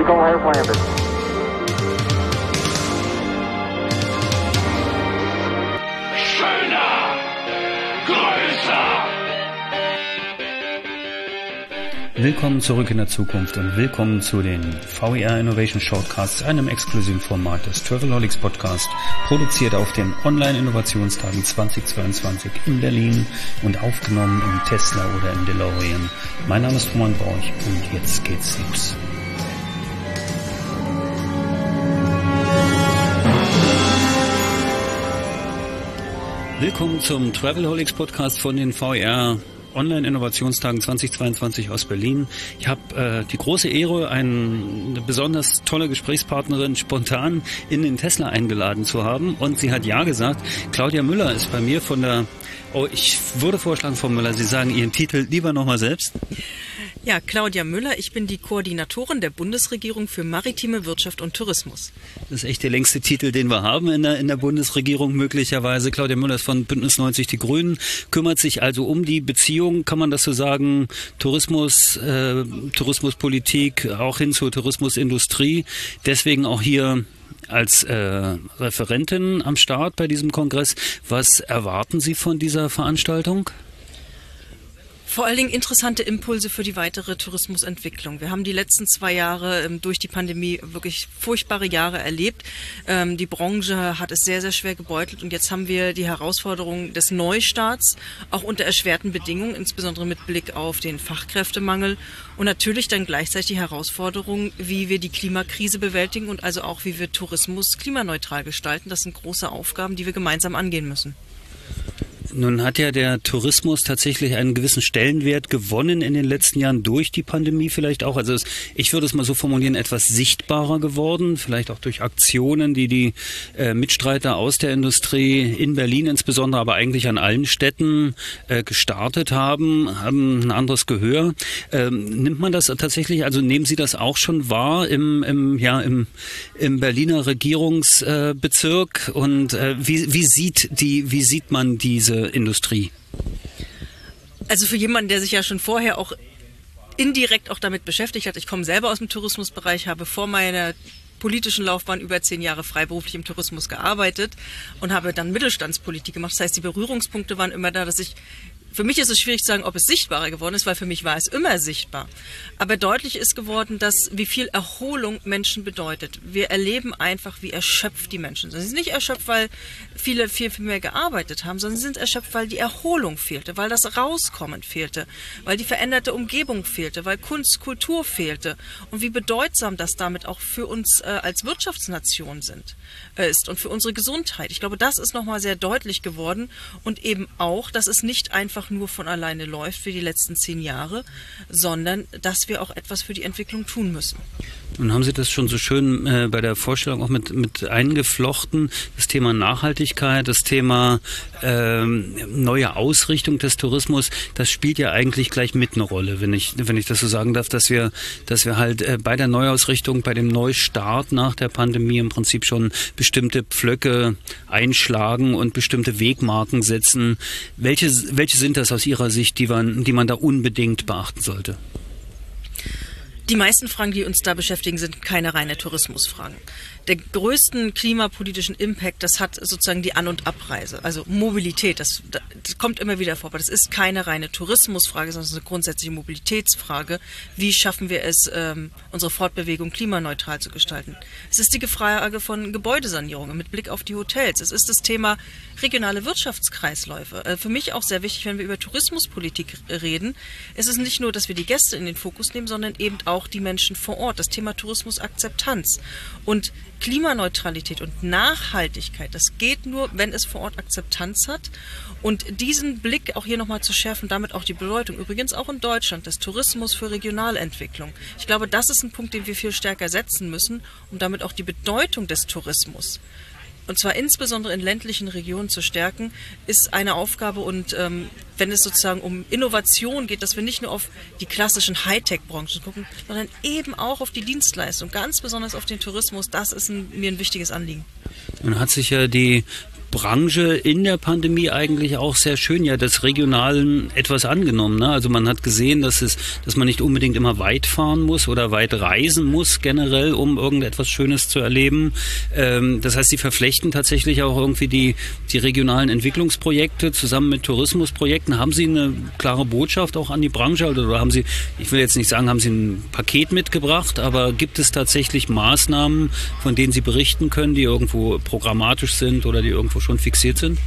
Eagle has landed. Schöner, größer. Willkommen zurück in der Zukunft und willkommen zu den VER Innovation Shortcasts, einem exklusiven Format des Travelholics Podcast, produziert auf den Online-Innovationstagen 2022 in Berlin und aufgenommen im Tesla oder im DeLorean. Mein Name ist Roman Borch und jetzt geht's los. Willkommen zum Travelholics Podcast von den VER Online-Innovationstagen 2022 aus Berlin. Ich habe die große Ehre, eine besonders tolle Gesprächspartnerin spontan in den Tesla eingeladen zu haben. Und sie hat ja gesagt. Claudia Müller ist bei mir von der... Oh, ich würde vorschlagen, Frau Müller, Sie sagen Ihren Titel lieber nochmal selbst. Ja, Claudia Müller, ich bin die Koordinatorin der Bundesregierung für maritime Wirtschaft und Tourismus. Das ist echt der längste Titel, den wir haben in der Bundesregierung möglicherweise. Claudia Müller ist von Bündnis 90 Die Grünen, kümmert sich also um die Beziehung, kann man das so sagen, Tourismus, Tourismuspolitik, auch hin zur Tourismusindustrie. Deswegen auch hier als Referentin am Start bei diesem Kongress. Was erwarten Sie von dieser Veranstaltung? Vor allen Dingen interessante Impulse für die weitere Tourismusentwicklung. Wir haben die letzten 2 Jahre durch die Pandemie wirklich furchtbare Jahre erlebt. Die Branche hat es sehr, sehr schwer gebeutelt und jetzt haben wir die Herausforderung des Neustarts, auch unter erschwerten Bedingungen, insbesondere mit Blick auf den Fachkräftemangel und natürlich dann gleichzeitig die Herausforderung, wie wir die Klimakrise bewältigen und also auch, wie wir Tourismus klimaneutral gestalten. Das sind große Aufgaben, die wir gemeinsam angehen müssen. Nun hat ja der Tourismus tatsächlich einen gewissen Stellenwert gewonnen in den letzten Jahren durch die Pandemie vielleicht auch. Also ich würde es mal so formulieren, etwas sichtbarer geworden, vielleicht auch durch Aktionen, die Mitstreiter aus der Industrie in Berlin insbesondere, aber eigentlich an allen Städten gestartet haben ein anderes Gehör. Nimmt man das tatsächlich, also nehmen Sie das auch schon wahr im Berliner Regierungsbezirk und wie sieht man diese Industrie? Also für jemanden, der sich ja schon vorher auch indirekt auch damit beschäftigt hat, ich komme selber aus dem Tourismusbereich, habe vor meiner politischen Laufbahn über 10 Jahre freiberuflich im Tourismus gearbeitet und habe dann Mittelstandspolitik gemacht. Das heißt, die Berührungspunkte waren immer da, für mich ist es schwierig zu sagen, ob es sichtbarer geworden ist, weil für mich war es immer sichtbar. Aber deutlich ist geworden, wie viel Erholung Menschen bedeutet. Wir erleben einfach, wie erschöpft die Menschen sind. Sie sind nicht erschöpft, weil viele viel mehr gearbeitet haben, sondern sie sind erschöpft, weil die Erholung fehlte, weil das Rauskommen fehlte, weil die veränderte Umgebung fehlte, weil Kunst, Kultur fehlte und wie bedeutsam das damit auch für uns als Wirtschaftsnation ist und für unsere Gesundheit. Ich glaube, das ist nochmal sehr deutlich geworden und eben auch, dass es nicht einfach nur von alleine läuft wie die letzten 10 Jahre, sondern dass wir auch etwas für die Entwicklung tun müssen. Nun haben Sie das schon so schön bei der Vorstellung auch mit eingeflochten, das Thema Nachhaltigkeit, das Thema neue Ausrichtung des Tourismus, das spielt ja eigentlich gleich mit eine Rolle, wenn ich das so sagen darf, dass wir halt bei der Neuausrichtung, bei dem Neustart nach der Pandemie im Prinzip schon bestimmte Pflöcke einschlagen und bestimmte Wegmarken setzen. Welche sind das aus Ihrer Sicht, die man da unbedingt beachten sollte? Die meisten Fragen, die uns da beschäftigen, sind keine reine Tourismusfragen. Der größten klimapolitischen Impact, das hat sozusagen die An- und Abreise, also Mobilität, das kommt immer wieder vor, aber das ist keine reine Tourismusfrage, sondern es ist eine grundsätzliche Mobilitätsfrage. Wie schaffen wir es, unsere Fortbewegung klimaneutral zu gestalten? Es ist die Frage von Gebäudesanierungen mit Blick auf die Hotels. Es ist das Thema regionale Wirtschaftskreisläufe. Für mich auch sehr wichtig, wenn wir über Tourismuspolitik reden. Es ist nicht nur, dass wir die Gäste in den Fokus nehmen, sondern eben auch die Menschen vor Ort, das Thema Tourismusakzeptanz. Und Klimaneutralität und Nachhaltigkeit, das geht nur, wenn es vor Ort Akzeptanz hat. Und diesen Blick auch hier nochmal zu schärfen, damit auch die Bedeutung, übrigens auch in Deutschland, des Tourismus für Regionalentwicklung. Ich glaube, das ist ein Punkt, den wir viel stärker setzen müssen, um damit auch die Bedeutung des Tourismus, und zwar insbesondere in ländlichen Regionen, zu stärken, ist eine Aufgabe. Und wenn es sozusagen um Innovation geht, dass wir nicht nur auf die klassischen Hightech-Branchen gucken, sondern eben auch auf die Dienstleistung, ganz besonders auf den Tourismus, das ist mir ein wichtiges Anliegen. Nun hat sich ja die Branche in der Pandemie eigentlich auch sehr schön ja des Regionalen etwas angenommen. Ne? Also man hat gesehen, dass man nicht unbedingt immer weit fahren muss oder weit reisen muss generell, um irgendetwas Schönes zu erleben. Das heißt, sie verflechten tatsächlich auch irgendwie die regionalen Entwicklungsprojekte zusammen mit Tourismusprojekten. Haben Sie eine klare Botschaft auch an die Branche? Oder haben Sie, ich will jetzt nicht sagen, haben Sie ein Paket mitgebracht, aber gibt es tatsächlich Maßnahmen, von denen Sie berichten können, die irgendwo programmatisch sind oder die irgendwo schon fixiert sind?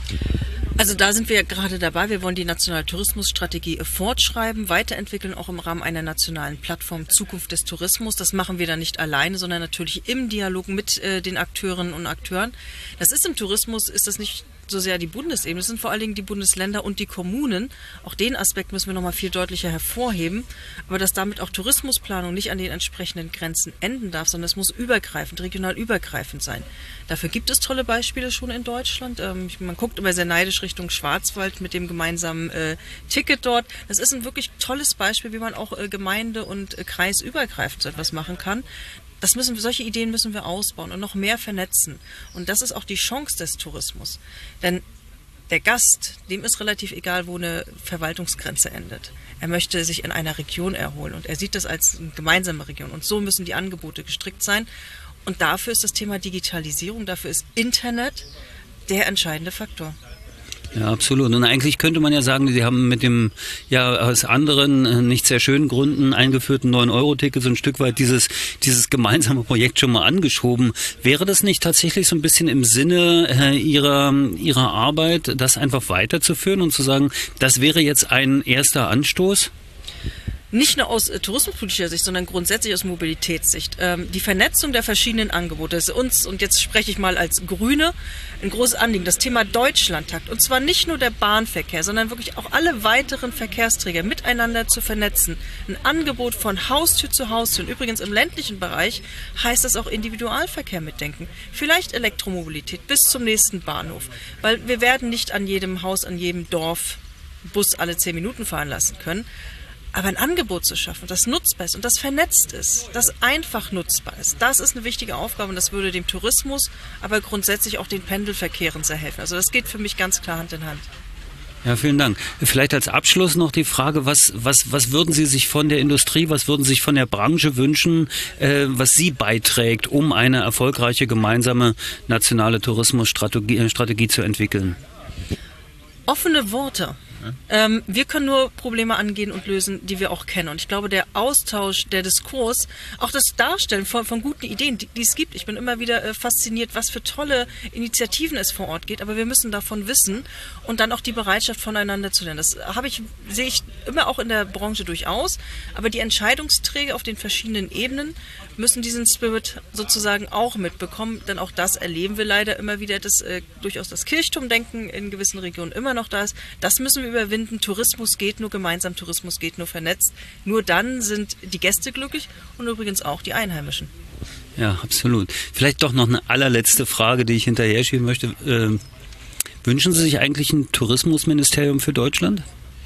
Also da sind wir gerade dabei. Wir wollen die nationale Tourismusstrategie fortschreiben, weiterentwickeln, auch im Rahmen einer nationalen Plattform Zukunft des Tourismus. Das machen wir dann nicht alleine, sondern natürlich im Dialog mit den Akteurinnen und Akteuren. Das ist im Tourismus, ist das nicht so sehr die Bundesebene, das sind vor allen Dingen die Bundesländer und die Kommunen. Auch den Aspekt müssen wir nochmal viel deutlicher hervorheben. Aber dass damit auch Tourismusplanung nicht an den entsprechenden Grenzen enden darf, sondern es muss übergreifend, regional übergreifend sein. Dafür gibt es tolle Beispiele schon in Deutschland. Man guckt immer sehr neidisch Richtung Schwarzwald mit dem gemeinsamen Ticket dort. Das ist ein wirklich tolles Beispiel, wie man auch Gemeinde- und kreisübergreifend so etwas machen kann. Solche Ideen müssen wir ausbauen und noch mehr vernetzen. Und das ist auch die Chance des Tourismus. Denn der Gast, dem ist relativ egal, wo eine Verwaltungsgrenze endet. Er möchte sich in einer Region erholen und er sieht das als eine gemeinsame Region. Und so müssen die Angebote gestrickt sein. Und dafür ist das Thema Digitalisierung, dafür ist Internet der entscheidende Faktor. Ja, absolut. Und eigentlich könnte man ja sagen, Sie haben mit dem aus anderen nicht sehr schönen Gründen eingeführten 9-Euro-Ticket so ein Stück weit dieses gemeinsame Projekt schon mal angeschoben. Wäre das nicht tatsächlich so ein bisschen im Sinne Ihrer Arbeit, das einfach weiterzuführen und zu sagen, das wäre jetzt ein erster Anstoß? Nicht nur aus tourismuspolitischer Sicht, sondern grundsätzlich aus Mobilitätssicht. Die Vernetzung der verschiedenen Angebote ist uns, und jetzt spreche ich mal als Grüne, ein großes Anliegen. Das Thema Deutschlandtakt. Und zwar nicht nur der Bahnverkehr, sondern wirklich auch alle weiteren Verkehrsträger miteinander zu vernetzen. Ein Angebot von Haustür zu Haustür. Und übrigens im ländlichen Bereich heißt das auch Individualverkehr mitdenken. Vielleicht Elektromobilität bis zum nächsten Bahnhof. Weil wir werden nicht an jedem Haus, an jedem Dorf Bus alle 10 Minuten fahren lassen können. Aber ein Angebot zu schaffen, das nutzbar ist und das vernetzt ist, das einfach nutzbar ist, das ist eine wichtige Aufgabe und das würde dem Tourismus, aber grundsätzlich auch den Pendelverkehren sehr helfen. Also das geht für mich ganz klar Hand in Hand. Ja, vielen Dank. Vielleicht als Abschluss noch die Frage, was würden Sie sich von der Industrie, was würden Sie sich von der Branche wünschen, was sie beiträgt, um eine erfolgreiche gemeinsame nationale Tourismusstrategie zu entwickeln? Offene Worte. Wir können nur Probleme angehen und lösen, die wir auch kennen. Und ich glaube, der Austausch, der Diskurs, auch das Darstellen von guten Ideen, die es gibt. Ich bin immer wieder fasziniert, was für tolle Initiativen es vor Ort geht. Aber wir müssen davon wissen und dann auch die Bereitschaft, voneinander zu lernen. Das sehe ich immer auch in der Branche durchaus. Aber die Entscheidungsträger auf den verschiedenen Ebenen müssen diesen Spirit sozusagen auch mitbekommen. Denn auch das erleben wir leider immer wieder, dass durchaus das Kirchturmdenken in gewissen Regionen immer noch da ist. Das müssen wir überwinden. Tourismus geht nur gemeinsam, Tourismus geht nur vernetzt. Nur dann sind die Gäste glücklich und übrigens auch die Einheimischen. Ja, absolut. Vielleicht doch noch eine allerletzte Frage, die ich hinterher schieben möchte. Wünschen Sie sich eigentlich ein Tourismusministerium für Deutschland?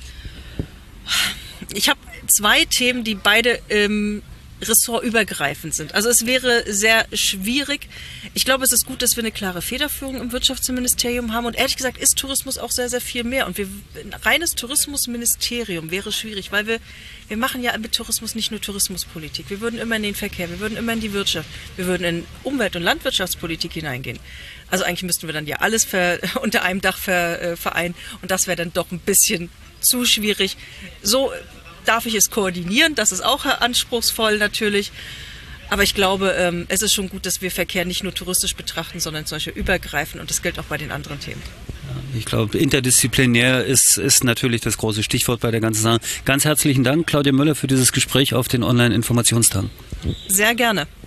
Ich habe 2 Themen, die beide ressortübergreifend sind. Also es wäre sehr schwierig. Ich glaube, es ist gut, dass wir eine klare Federführung im Wirtschaftsministerium haben und ehrlich gesagt ist Tourismus auch sehr, sehr viel mehr und ein reines Tourismusministerium wäre schwierig, weil wir machen ja mit Tourismus nicht nur Tourismuspolitik. Wir würden immer in den Verkehr, wir würden immer in die Wirtschaft, wir würden in Umwelt- und Landwirtschaftspolitik hineingehen. Also eigentlich müssten wir dann ja alles unter einem Dach vereinen und das wäre dann doch ein bisschen zu schwierig. So darf ich es koordinieren, das ist auch anspruchsvoll natürlich. Aber ich glaube, es ist schon gut, dass wir Verkehr nicht nur touristisch betrachten, sondern zum Beispiel übergreifend und das gilt auch bei den anderen Themen. Ich glaube, interdisziplinär ist natürlich das große Stichwort bei der ganzen Sache. Ganz herzlichen Dank, Claudia Müller, für dieses Gespräch auf den Online-Informationstagen. Sehr gerne.